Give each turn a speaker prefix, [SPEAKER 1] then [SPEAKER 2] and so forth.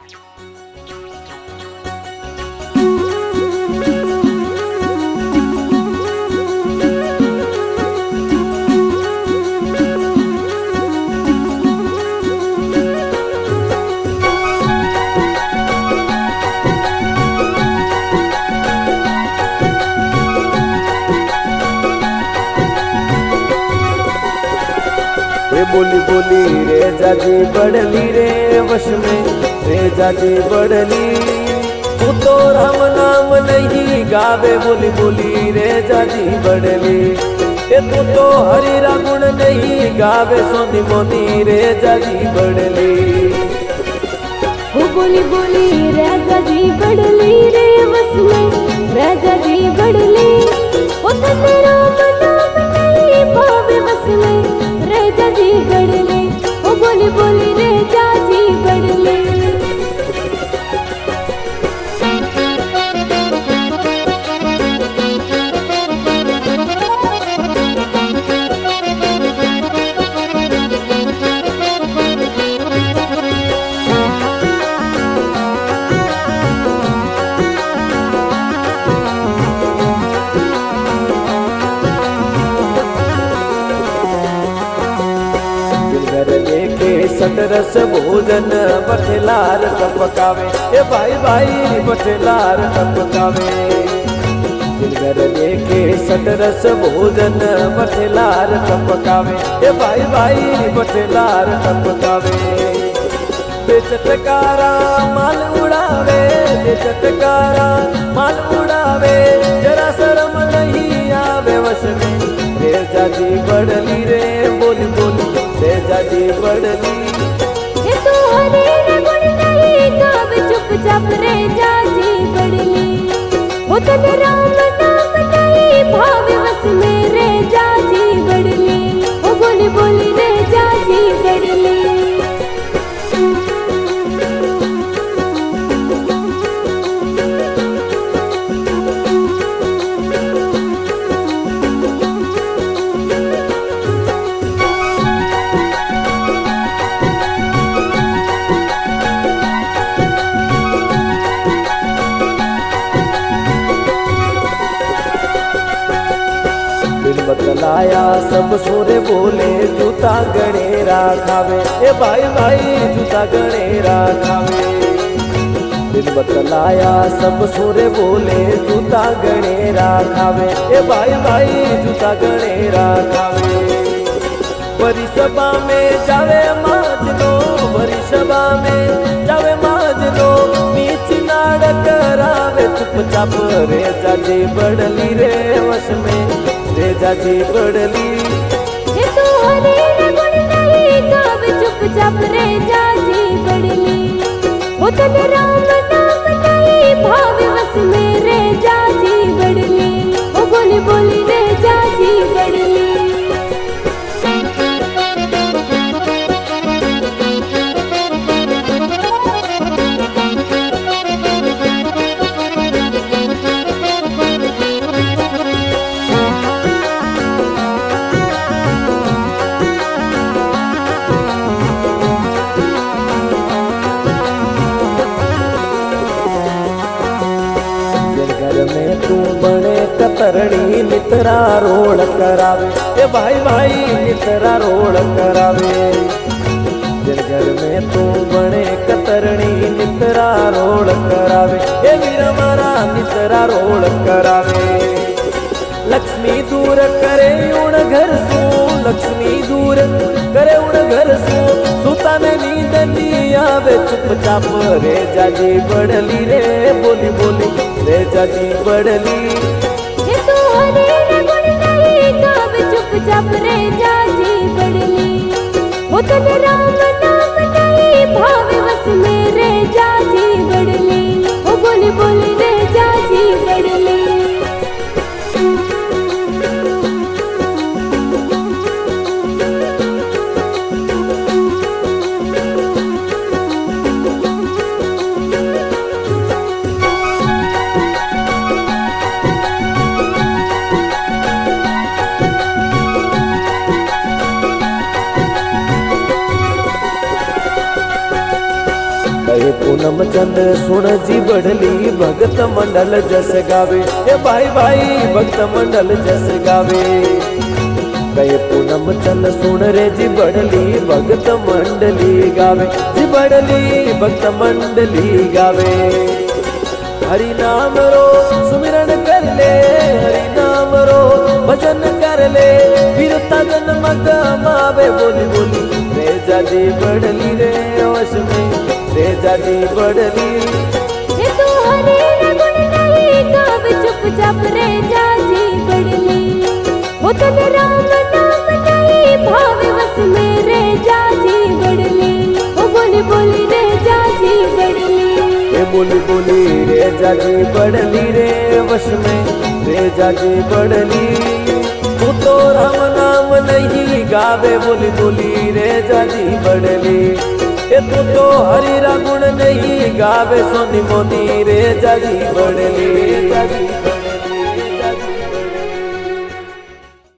[SPEAKER 1] बोली बोली रे जाजी बड़ली रे वश में रे जाजी बड़ली, तू तो राम नाम नहीं गावे बोली बोली रे जाजी बड़ली, ए तू तो हरि रा गुण नहीं गावे सोनी मोनी रे जाजी बड़ली।
[SPEAKER 2] वो बोली बोली रे जाजी बड़ली रे वश में रे जाजी बड़ली, वो तने राम नाम नहीं भावे वश में रे जाजी बड़ली। वो बोली बोली रे जाजी बड़ली।
[SPEAKER 1] सतरस भोजन बठेलार टपकावे, ए भाई भाई बठेलार टपकावे, जिनगर लेके सतरस भोजन बठेलार टपकावे, ए भाई भाई बठेलार टपकावे। बेचटकारा माल उड़ावे, बेचटकारा माल उड़ावे, जरा शर्म नहीं आवे वश में रे जाजी बड़ली रे बोली बोली रे जाजी बड़ली।
[SPEAKER 2] ये तू हरे रे गुण नहीं गावे चुपचाप रे जाजी बड़ली, वो तने राम नाम नहीं भावे वश में रे जाजी बड़ली। वो बोली बोली रे जाजी बड़ली।
[SPEAKER 1] बतलाया सब सोरे बोले जूता गणेरा खावे, ए भाई भाई जूता गणेरा खावे। दिन बतलाया सब सोरे बोले जूता गणेरा खावे, ए भाई भाई जूता गणेरा खावे। बड़ी सभा में जावे माज लो, बड़ी सभा में जावे माज लो, नीच नाड़ करावे चुपचाप रे जाजी बड़ली रे वश में रे जाजी बड़ली।
[SPEAKER 2] ये तू हरे रे गुण नहीं गावे चुपचाप रे जाजी बड़ली, वो तने राम नाम नहीं भावे वश में रे जाजी बड़ली। वो बोली बोली रे जाजी बड़ली।
[SPEAKER 1] में तू बने कतरणी नितरा रोड करावे, ए भाई भाई नितरा रोड करावे। जिन घर में तू बने कतरणी नितरा रोड करावे, ए वीर मारा नितरा रोड करावे। लक्ष्मी दूर करे उन घर सो, लक्ष्मी दूर करे उन घर सो, सुता में नींद नहीं आवे चुपचाप रे जाजी बड़ली रे बोली बोली रे जाजी बड़ली।
[SPEAKER 2] ये तू हरे रे गुण नहीं गावे चुपचाप रे जाजी बड़ली, वो तने राम नाम नहीं भावे वश में रे जाजी बड़ली। वो बोली बोली रे जाजी बड़ली।
[SPEAKER 1] पूनम चंद सुन जी बढ़ली भगत मंडल जस गावे। ए भाई भाई भगत मंडल जस गावे। कहे पूनम चंद सुन रे जी बढ़ली भगत मंडली गावे। जी बढ़ली भगत मंडली गावे। हरि नाम रो सुमिरन कर ले, हरि नाम रो भजन कर ले, वीरता जन्म कमावे। बोली बोली रे जाजी बढ़ली रे वश में, रे जाजी बढ़ली।
[SPEAKER 2] ये तो हरे गुण नहीं गावे चुपचाप रे जाजी बढ़ली। वो तन राम नाम नहीं भावे वस में रे जाजी बढ़ली। वो बोली बोली रे जाजी बढ़ली।
[SPEAKER 1] बोली बोली रे जाजी बढ़ली रे वश में, रे जाजी बढ़ली। तू तो राम नाम नहीं गावे। बोली बोली रे जाजी बढ़ली। ए तू तो हरि रा गुण नहीं गावे। सोनी मोनी रे जाजी बढ़ली।